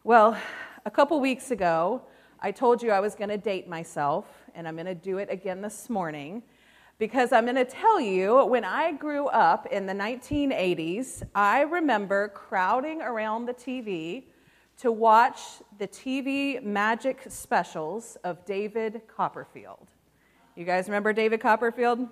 Well, a couple weeks ago, I told you I was going to date myself, and I'm going to do it again this morning because I'm going to tell you when I grew up in the 1980s, I remember crowding around the TV to watch the TV magic specials of David Copperfield. You guys remember David Copperfield?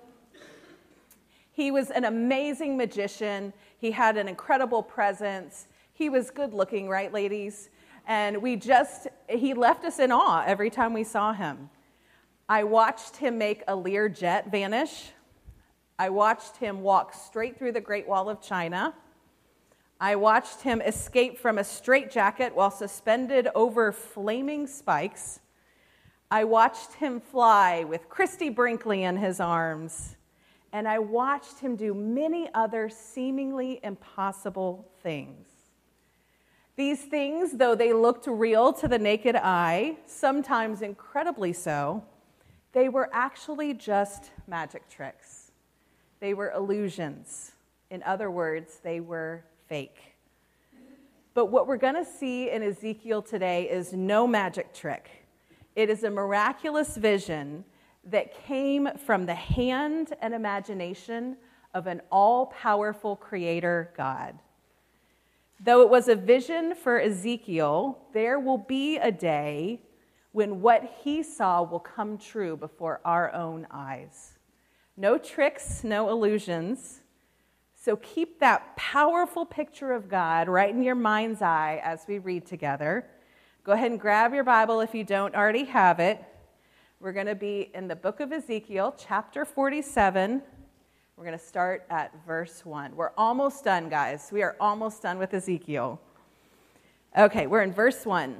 He was an amazing magician. He had an incredible presence. He was good looking, right, ladies? And he left us in awe every time we saw him. I watched him make a Lear jet vanish. I watched him walk straight through the Great Wall of China. I watched him escape from a straitjacket while suspended over flaming spikes. I watched him fly with Christy Brinkley in his arms. And I watched him do many other seemingly impossible things. These things, though they looked real to the naked eye, sometimes incredibly so, they were actually just magic tricks. They were illusions. In other words, they were fake. But what we're going to see in Ezekiel today is no magic trick. It is a miraculous vision that came from the hand and imagination of an all-powerful creator God. Though it was a vision for Ezekiel, there will be a day when what he saw will come true before our own eyes. No tricks, no illusions. So keep that powerful picture of God right in your mind's eye as we read together. Go ahead and grab your Bible if you don't already have it. We're going to be in the book of Ezekiel, chapter 47. We're going to start at verse 1. We're almost done, guys. We are almost done with Ezekiel. Okay, we're in verse 1.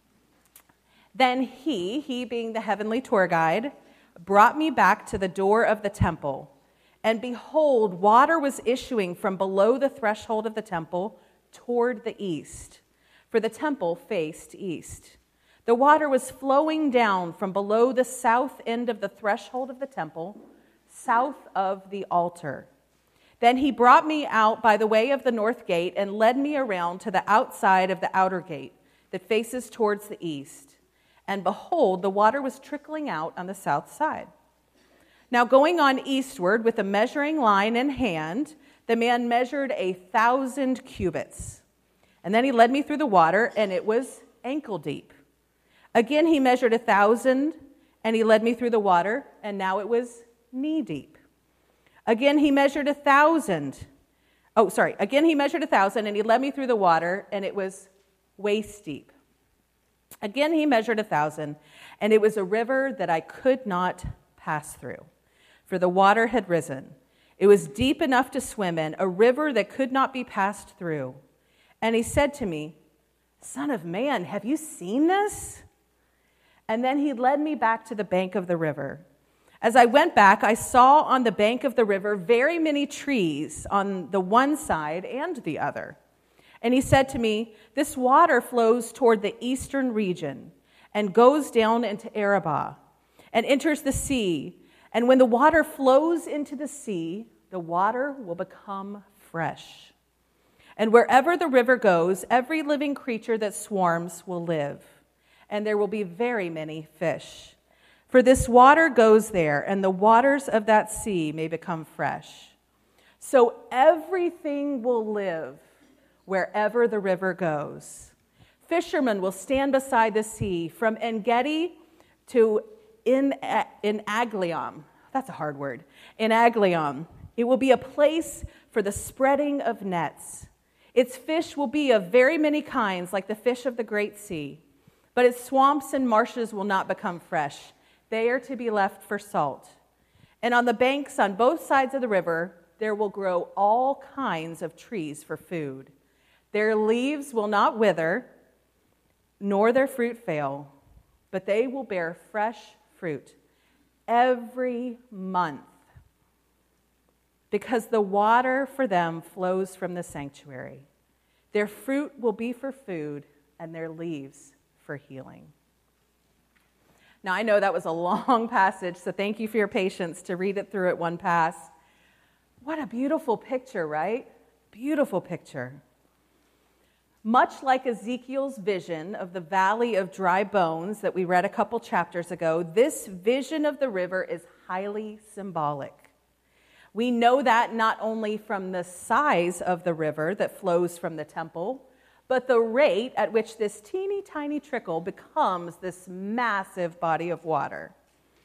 Then he being the heavenly tour guide, brought me back to the door of the temple. And behold, water was issuing from below the threshold of the temple toward the east, for the temple faced east. The water was flowing down from below the south end of the threshold of the temple, south of the altar. Then he brought me out by the way of the north gate and led me around to the outside of the outer gate that faces towards the east. And behold, the water was trickling out on the south side. Now going on eastward with a measuring line in hand, the man measured 1,000 cubits. And then he led me through the water, and it was ankle deep. Again he measured 1,000, and he led me through the water, and now it was knee deep. Again he measured 1,000. Again he measured 1,000, and he led me through the water, and it was waist deep. Again he measured 1,000, and it was a river that I could not pass through, for the water had risen. It was deep enough to swim in, a river that could not be passed through. And he said to me, Son of man, have you seen this? And then he led me back to the bank of the river. As I went back, I saw on the bank of the river very many trees on the one side and the other. And he said to me, This water flows toward the eastern region and goes down into Arabah and enters the sea. And when the water flows into the sea, the water will become fresh. And wherever the river goes, every living creature that swarms will live. And there will be very many fish. For this water goes there, and the waters of that sea may become fresh. So everything will live wherever the river goes. Fishermen will stand beside the sea from En-gedi to Eneglaim. That's a hard word. Eneglaim. It will be a place for the spreading of nets. Its fish will be of very many kinds, like the fish of the great sea. But its swamps and marshes will not become fresh. They are to be left for salt. And on the banks on both sides of the river, there will grow all kinds of trees for food. Their leaves will not wither, nor their fruit fail, but they will bear fresh fruit every month, because the water for them flows from the sanctuary. Their fruit will be for food, and their leaves for healing. Now, I know that was a long passage, so thank you for your patience to read it through at one pass. What a beautiful picture, right? Beautiful picture. Much like Ezekiel's vision of the valley of dry bones that we read a couple chapters ago, this vision of the river is highly symbolic. We know that not only from the size of the river that flows from the temple, but the rate at which this teeny tiny trickle becomes this massive body of water.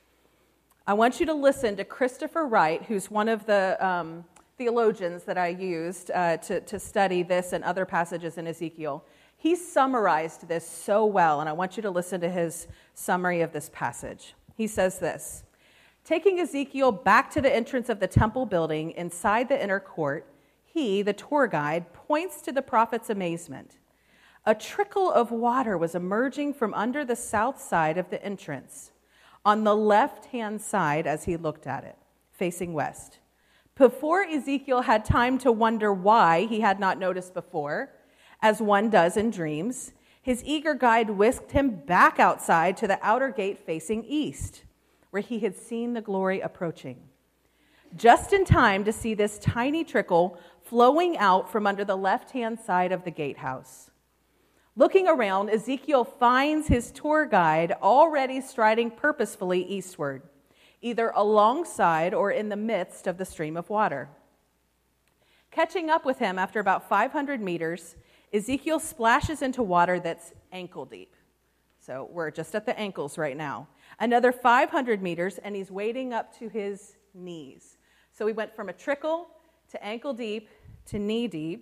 I want you to listen to Christopher Wright, who's one of the theologians that I used to study this and other passages in Ezekiel. He summarized this so well, and I want you to listen to his summary of this passage. He says this: taking Ezekiel back to the entrance of the temple building inside the inner court, he, the tour guide, points to the prophet's amazement. A trickle of water was emerging from under the south side of the entrance, on the left-hand side as he looked at it, facing west. Before Ezekiel had time to wonder why he had not noticed before, as one does in dreams, his eager guide whisked him back outside to the outer gate facing east, where he had seen the glory approaching. Just in time to see this tiny trickle flowing out from under the left-hand side of the gatehouse. Looking around, Ezekiel finds his tour guide already striding purposefully eastward, either alongside or in the midst of the stream of water. Catching up with him after about 500 meters, Ezekiel splashes into water that's ankle deep. So we're just at the ankles right now. Another 500 meters, and he's wading up to his knees. So we went from a trickle to ankle deep to knee deep.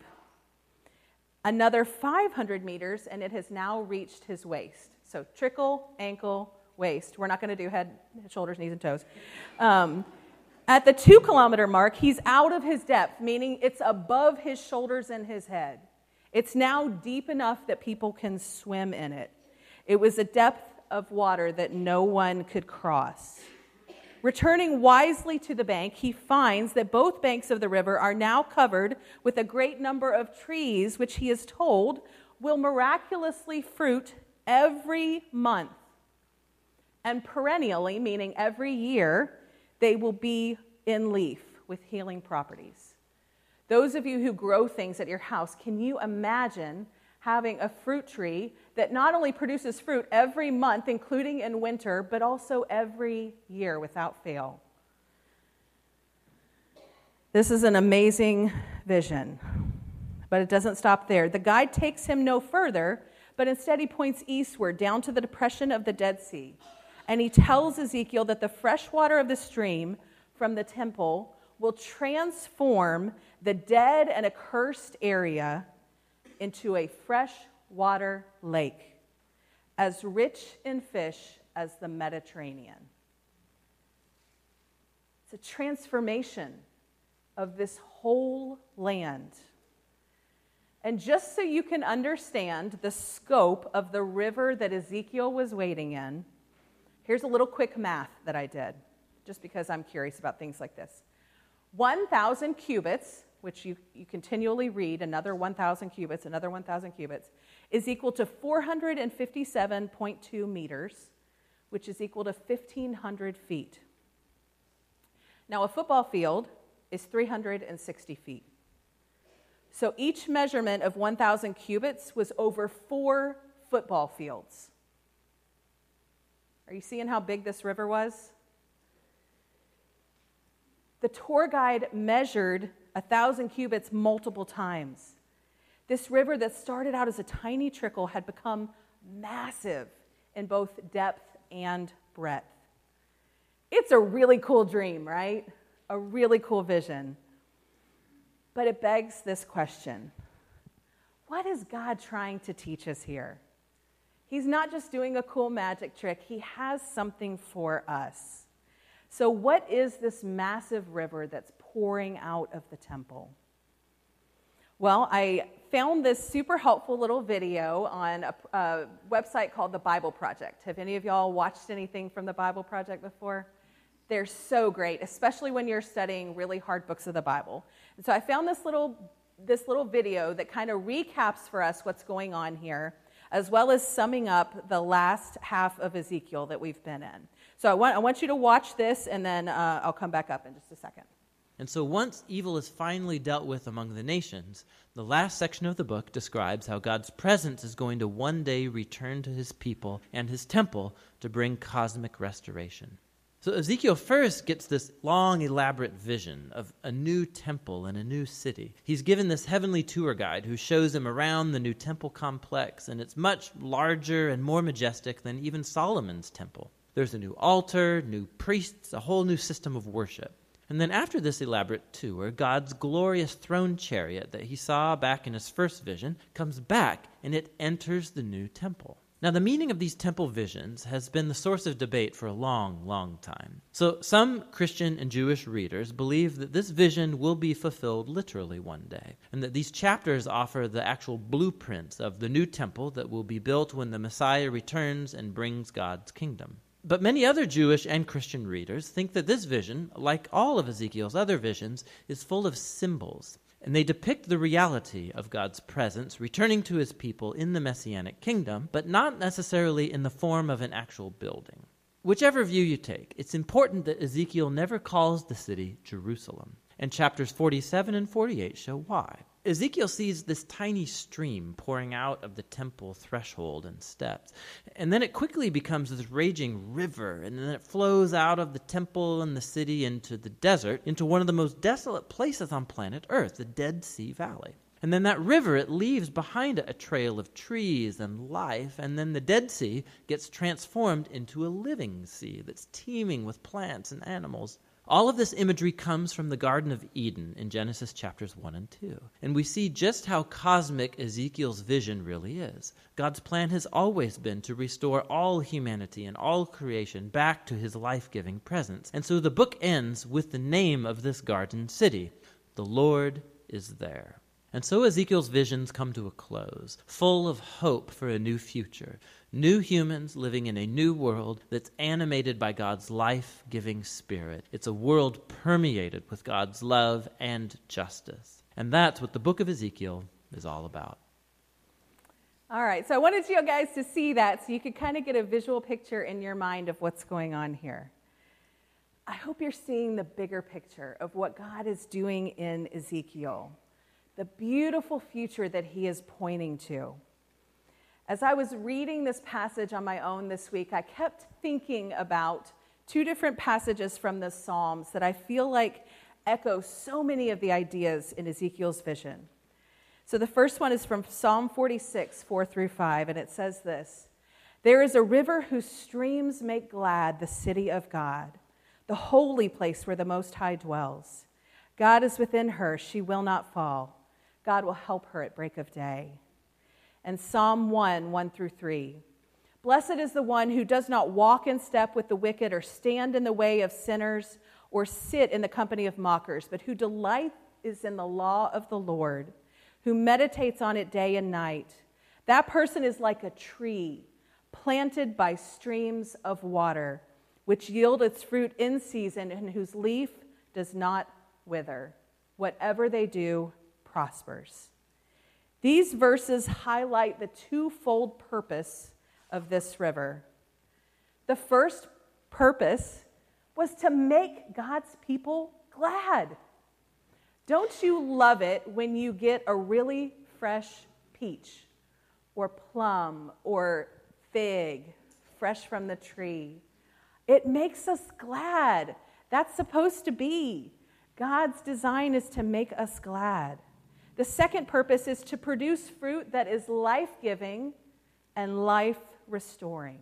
Another 500 meters, and it has now reached his waist. So trickle, ankle, waist. We're not going to do head, shoulders, knees, and toes. At the 2-kilometer mark, he's out of his depth, meaning it's above his shoulders and his head. It's now deep enough that people can swim in it. It was a depth of water that no one could cross. Returning wisely to the bank, he finds that both banks of the river are now covered with a great number of trees, which he is told will miraculously fruit every month. And perennially, meaning every year, they will be in leaf with healing properties. Those of you who grow things at your house, can you imagine having a fruit tree that not only produces fruit every month, including in winter, but also every year without fail? This is an amazing vision, but it doesn't stop there. The guide takes him no further, but instead he points eastward down to the depression of the Dead Sea. And he tells Ezekiel that the fresh water of the stream from the temple will transform the dead and accursed area into a freshwater lake, as rich in fish as the Mediterranean. It's a transformation of this whole land. And just so you can understand the scope of the river that Ezekiel was wading in, here's a little quick math that I did, just because I'm curious about things like this. 1,000 cubits, which you continually read, another 1,000 cubits, another 1,000 cubits, is equal to 457.2 meters, which is equal to 1,500 feet. Now, a football field is 360 feet. So each measurement of 1,000 cubits was over 4 football fields. Are you seeing how big this river was? The tour guide measured 1,000 cubits multiple times. This river that started out as a tiny trickle had become massive in both depth and breadth. It's a really cool dream, right? A really cool vision. But it begs this question: what is God trying to teach us here? He's not just doing a cool magic trick. He has something for us. So what is this massive river that's pouring out of the temple? Well, I found this super helpful little video on a website called The Bible Project. Have any of y'all watched anything from The Bible Project before? They're so great, especially when you're studying really hard books of the Bible. And so I found this little video that kind of recaps for us what's going on here, as well as summing up the last half of Ezekiel that we've been in. So I want you to watch this, and then I'll come back up in just a second. And so once evil is finally dealt with among the nations, the last section of the book describes how God's presence is going to one day return to his people and his temple to bring cosmic restoration. So Ezekiel first gets this long, elaborate vision of a new temple and a new city. He's given this heavenly tour guide who shows him around the new temple complex, and it's much larger and more majestic than even Solomon's temple. There's a new altar, new priests, a whole new system of worship. And then after this elaborate tour, God's glorious throne chariot that he saw back in his first vision comes back, and it enters the new temple. Now, the meaning of these temple visions has been the source of debate for a long, long time. So some Christian and Jewish readers believe that this vision will be fulfilled literally one day, and that these chapters offer the actual blueprints of the new temple that will be built when the Messiah returns and brings God's kingdom. But many other Jewish and Christian readers think that this vision, like all of Ezekiel's other visions, is full of symbols, and they depict the reality of God's presence returning to his people in the Messianic kingdom, but not necessarily in the form of an actual building. Whichever view you take, it's important that Ezekiel never calls the city Jerusalem, and chapters 47 and 48 show why. Ezekiel sees this tiny stream pouring out of the temple threshold and steps, and then it quickly becomes this raging river, and then it flows out of the temple and the city into the desert, into one of the most desolate places on planet Earth, the Dead Sea Valley. And then that river, it leaves behind it a trail of trees and life, and then the Dead Sea gets transformed into a living sea that's teeming with plants and animals. All of this imagery comes from the Garden of Eden in Genesis chapters 1 and 2. And we see just how cosmic Ezekiel's vision really is. God's plan has always been to restore all humanity and all creation back to his life-giving presence. And so the book ends with the name of this garden city. The Lord is there. And so Ezekiel's visions come to a close, full of hope for a new future. New humans living in a new world that's animated by God's life-giving spirit. It's a world permeated with God's love and justice. And that's what the book of Ezekiel is all about. All right, so I wanted you guys to see that so you could kind of get a visual picture in your mind of what's going on here. I hope you're seeing the bigger picture of what God is doing in Ezekiel, the beautiful future that he is pointing to. As I was reading this passage on my own this week, I kept thinking about two different passages from the Psalms that I feel like echo so many of the ideas in Ezekiel's vision. So the first one is from Psalm 46, 4 through 5, and it says this: "There is a river whose streams make glad the city of God, the holy place where the Most High dwells. God is within her, she will not fall. God will help her at break of day." And Psalm 1, 1 through 3. "Blessed is the one who does not walk in step with the wicked, or stand in the way of sinners, or sit in the company of mockers, but who delight is in the law of the Lord, who meditates on it day and night. That person is like a tree planted by streams of water, which yield its fruit in season, and whose leaf does not wither. Whatever they do prospers." These verses highlight the twofold purpose of this river. The first purpose was to make God's people glad. Don't you love it when you get a really fresh peach or plum or fig fresh from the tree? It makes us glad. That's supposed to be. God's design is to make us glad. The second purpose is to produce fruit that is life-giving and life-restoring.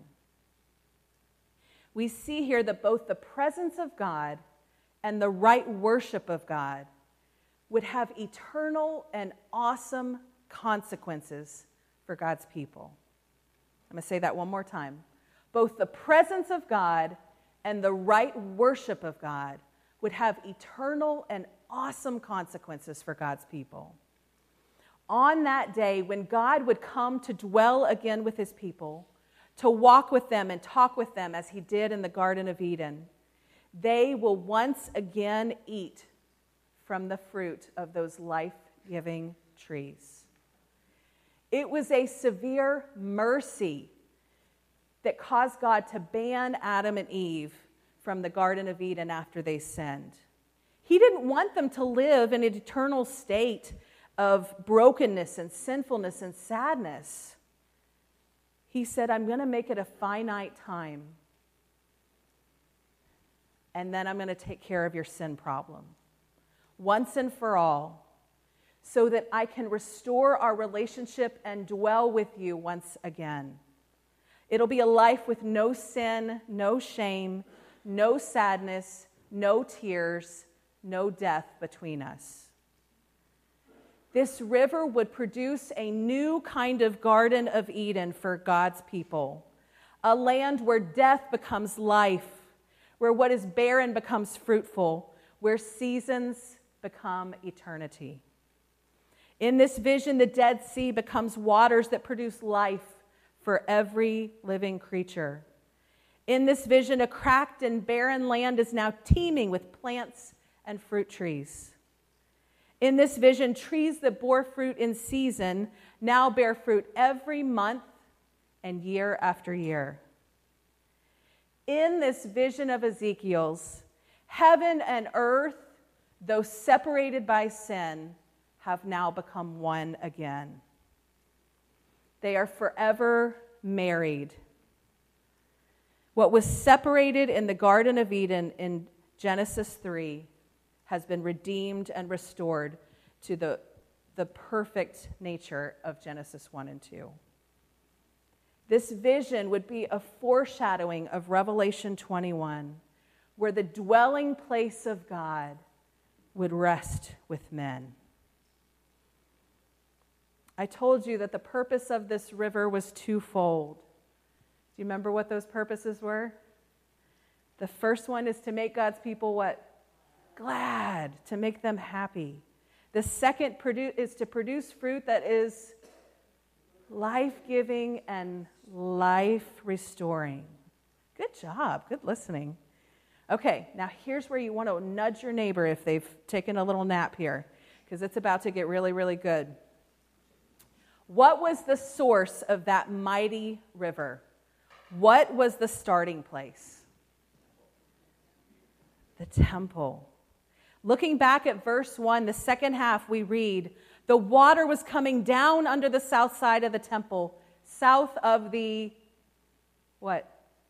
We see here that both the presence of God and the right worship of God would have eternal and awesome consequences for God's people. I'm going to say that one more time. Both the presence of God and the right worship of God would have eternal and awesome consequences for God's people. On that day, when God would come to dwell again with his people, to walk with them and talk with them as he did in the Garden of Eden, they will once again eat from the fruit of those life-giving trees. It was a severe mercy that caused God to ban Adam and Eve from the Garden of Eden after they sinned. He didn't want them to live in an eternal state of brokenness and sinfulness and sadness. He said, I'm going to make it a finite time. And then I'm going to take care of your sin problem once and for all, so that I can restore our relationship and dwell with you once again. It'll be a life with no sin, no shame, no sadness, no tears, no death between us. This river would produce a new kind of Garden of Eden for God's people, a land where death becomes life, where what is barren becomes fruitful, where seasons become eternity. In this vision, the Dead Sea becomes waters that produce life for every living creature. In this vision, a cracked and barren land is now teeming with plants and fruit trees. In this vision, trees that bore fruit in season now bear fruit every month and year after year. In this vision of Ezekiel's, heaven and earth, though separated by sin, have now become one again. They are forever married. What was separated in the Garden of Eden in Genesis 3 has been redeemed and restored to the perfect nature of Genesis 1 and 2. This vision would be a foreshadowing of Revelation 21, where the dwelling place of God would rest with men. I told you that the purpose of this river was twofold. Do you remember what those purposes were? The first one is to make God's people what? Glad, to make them happy. The second is to produce fruit that is life-giving and life-restoring. Good job. Good listening. Okay, now here's where you want to nudge your neighbor if they've taken a little nap here, because it's about to get really, really good. What was the source of that mighty river? What was the starting place? The temple. Looking back at verse 1, the second half, we read, the water was coming down under the south side of the temple, south of the, what?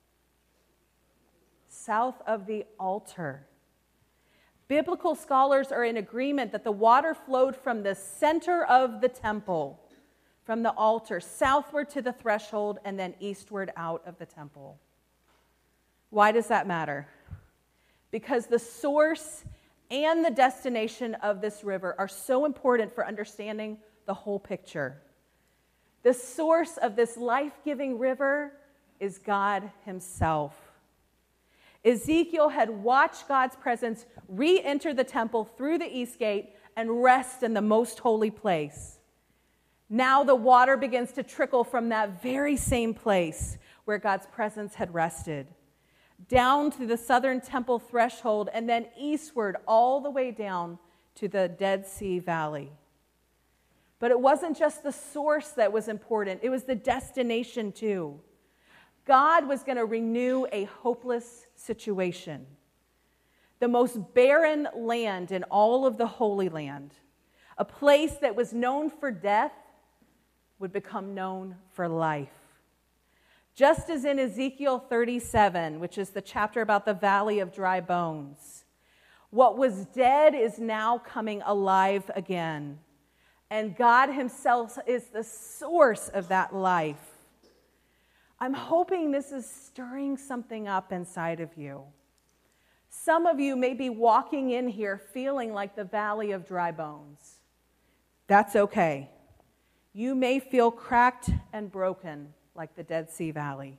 South of the altar. Biblical scholars are in agreement that the water flowed from the center of the temple, from the altar, southward to the threshold, and then eastward out of the temple. Why does that matter? Because the source and the destination of this river are so important for understanding the whole picture. The source of this life-giving river is God himself. Ezekiel had watched God's presence re-enter the temple through the east gate and rest in the most holy place. Now the water begins to trickle from that very same place where God's presence had rested, down to the southern temple threshold, and then eastward all the way down to the Dead Sea Valley. But it wasn't just the source that was important, it was the destination too. God was going to renew a hopeless situation. The most barren land in all of the Holy Land, a place that was known for death, would become known for life. Just as in Ezekiel 37, which is the chapter about the valley of dry bones, what was dead is now coming alive again. And God himself is the source of that life. I'm hoping this is stirring something up inside of you. Some of you may be walking in here feeling like the valley of dry bones. That's okay. You may feel cracked and broken like the Dead Sea Valley.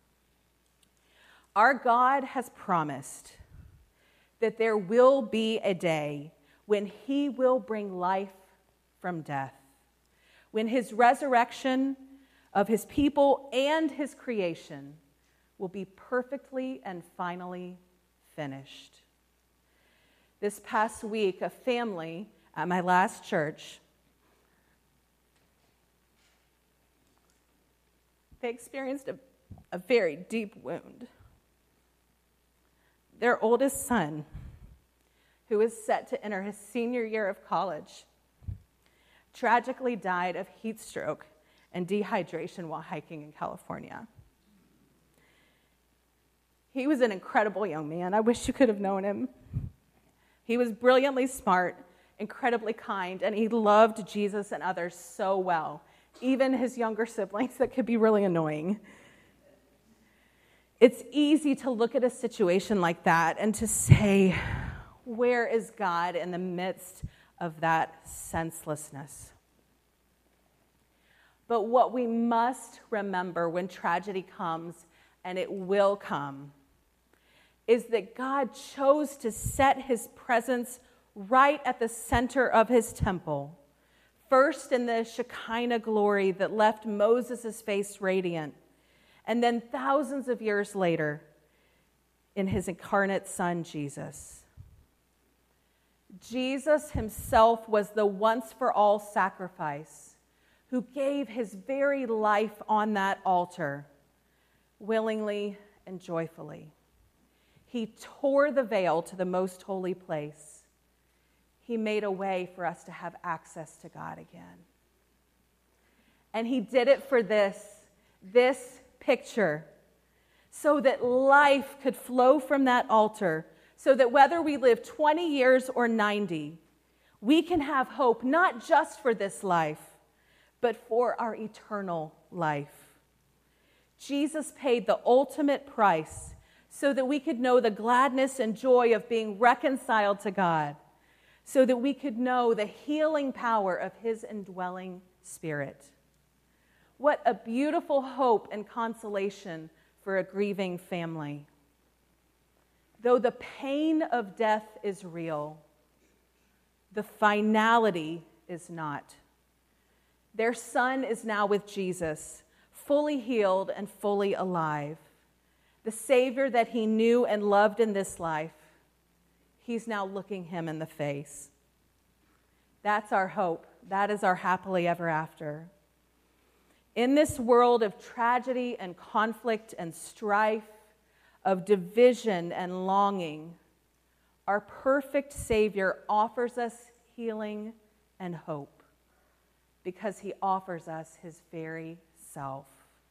Our God has promised that there will be a day when he will bring life from death, when his resurrection of his people and his creation will be perfectly and finally finished. This past week, a family at my last church, they experienced a very deep wound. Their oldest son who is set to enter his senior year of college, tragically died of heat stroke and dehydration while hiking in California. He was an incredible young man. I wish you could have known him. He was brilliantly smart, incredibly kind, and he loved Jesus and others so well, even his younger siblings that could be really annoying. It's easy to look at a situation like that and to say, where is God in the midst of that senselessness? But what we must remember when tragedy comes, and it will come, is that God chose to set his presence right at the center of his temple. First in the Shekinah glory that left Moses' face radiant, and then thousands of years later in his incarnate Son, Jesus. Jesus himself was the once-for-all sacrifice who gave his very life on that altar, willingly and joyfully. He tore the veil to the most holy place. He made a way for us to have access to God again. And he did it for this picture, so that life could flow from that altar, so that whether we live 20 years or 90, we can have hope not just for this life, but for our eternal life. Jesus paid the ultimate price so that we could know the gladness and joy of being reconciled to God, so that we could know the healing power of his indwelling Spirit. What a beautiful hope and consolation for a grieving family. Though the pain of death is real, the finality is not. Their son is now with Jesus, fully healed and fully alive. The Savior that he knew and loved in this life, he's now looking him in the face. That's our hope. That is our happily ever after. In this world of tragedy and conflict and strife, of division and longing, our perfect Savior offers us healing and hope because he offers us his very self.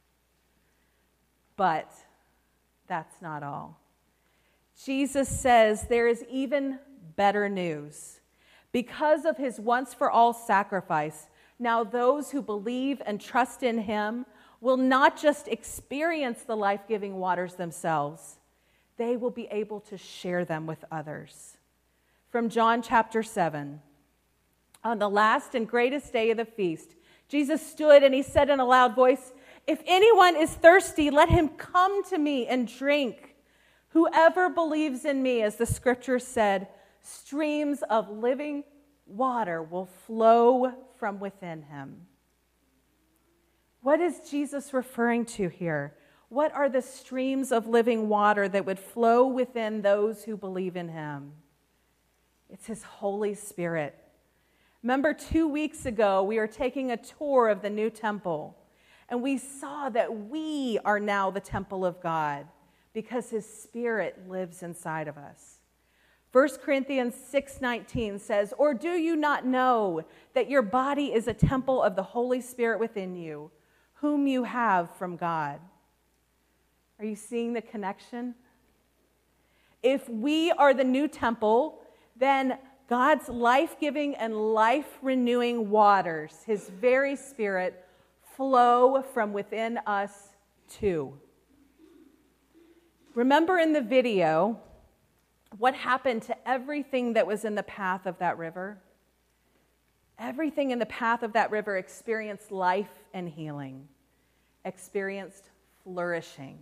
But that's not all. Jesus says there is even better news. Because of his once-for-all sacrifice, now those who believe and trust in him will not just experience the life-giving waters themselves, they will be able to share them with others. From John chapter 7, on the last and greatest day of the feast, Jesus stood and he said in a loud voice, "If anyone is thirsty, let him come to me and drink. Whoever believes in me," as the scripture said, "streams of living water will flow from within him." What is Jesus referring to here? What are the streams of living water that would flow within those who believe in him? It's his Holy Spirit. Remember 2 weeks ago, we were taking a tour of the new temple, and we saw that we are now the temple of God because his Spirit lives inside of us. 1 Corinthians 6:19 says, "Or do you not know that your body is a temple of the Holy Spirit within you, whom you have from God?" Are you seeing the connection? If we are the new temple, then God's life-giving and life-renewing waters, his very Spirit, flow from within us too. Remember in the video what happened to everything that was in the path of that river? Everything in the path of that river experienced life and healing, experienced flourishing.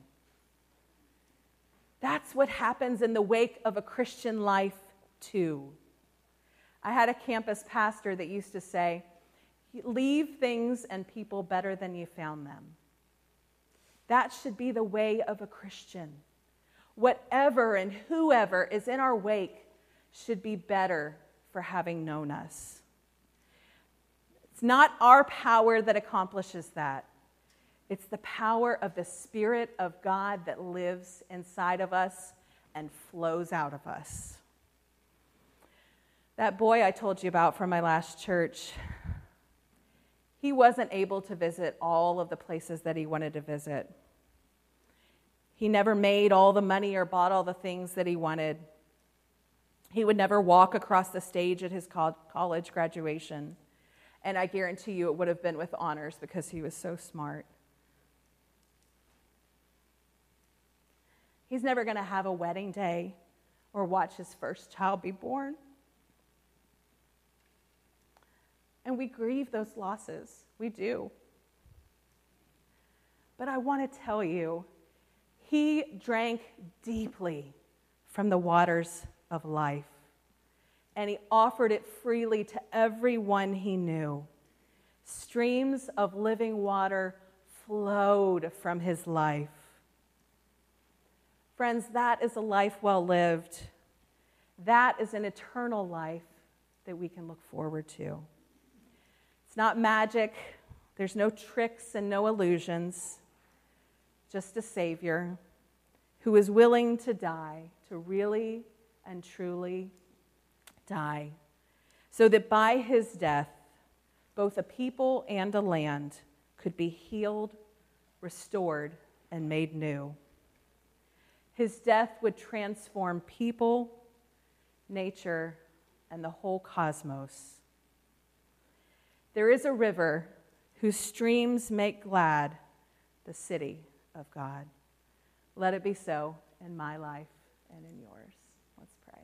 That's what happens in the wake of a Christian life too. I had a campus pastor that used to say, "Leave things and people better than you found them." That should be the way of a Christian. Whatever and whoever is in our wake should be better for having known us. It's not our power that accomplishes that. It's the power of the Spirit of God that lives inside of us and flows out of us. That boy I told you about from my last church, he wasn't able to visit all of the places that he wanted to visit. He never made all the money or bought all the things that he wanted. He would never walk across the stage at his college graduation. And I guarantee you it would have been with honors because he was so smart. He's never going to have a wedding day or watch his first child be born. And we grieve those losses. We do. But I want to tell you, he drank deeply from the waters of life. And he offered it freely to everyone he knew. Streams of living water flowed from his life. Friends, that is a life well lived. That is an eternal life that we can look forward to. It's not magic. There's no tricks and no illusions. Just a Savior who is willing to die, to really and truly die, so that by his death, both a people and a land could be healed, restored, and made new. His death would transform people, nature, and the whole cosmos. There is a river whose streams make glad the city of God. Let it be so in my life and in yours. Let's pray.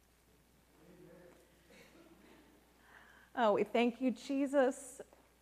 Oh, we thank you, Jesus.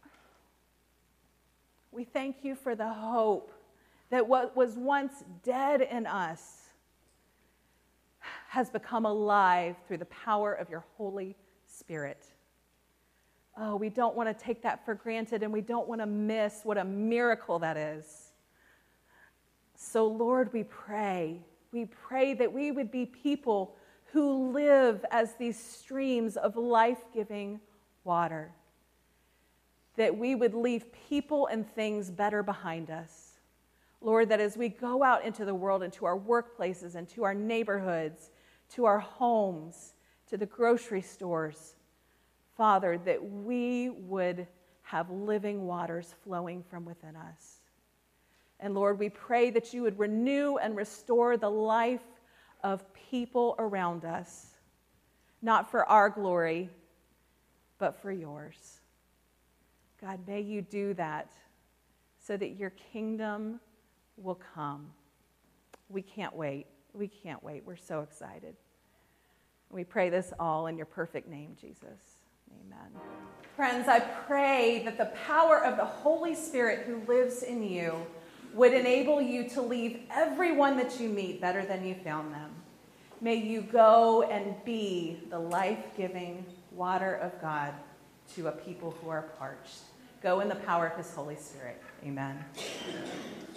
We thank you for the hope that what was once dead in us has become alive through the power of your Holy Spirit. Oh, we don't want to take that for granted, and we don't want to miss what a miracle that is. So, Lord, we pray that we would be people who live as these streams of life-giving water, that we would leave people and things better behind us. Lord, that as we go out into the world, into our workplaces, into our neighborhoods, to our homes, to the grocery stores, Father, that we would have living waters flowing from within us. And Lord, we pray that you would renew and restore the life of people around us, not for our glory, but for yours. God, may you do that so that your kingdom will come. We can't wait. We can't wait. We're so excited. We pray this all in your perfect name, Jesus. Amen. Friends, I pray that the power of the Holy Spirit who lives in you would enable you to leave everyone that you meet better than you found them. May you go and be the life-giving water of God to a people who are parched. Go in the power of his Holy Spirit. Amen.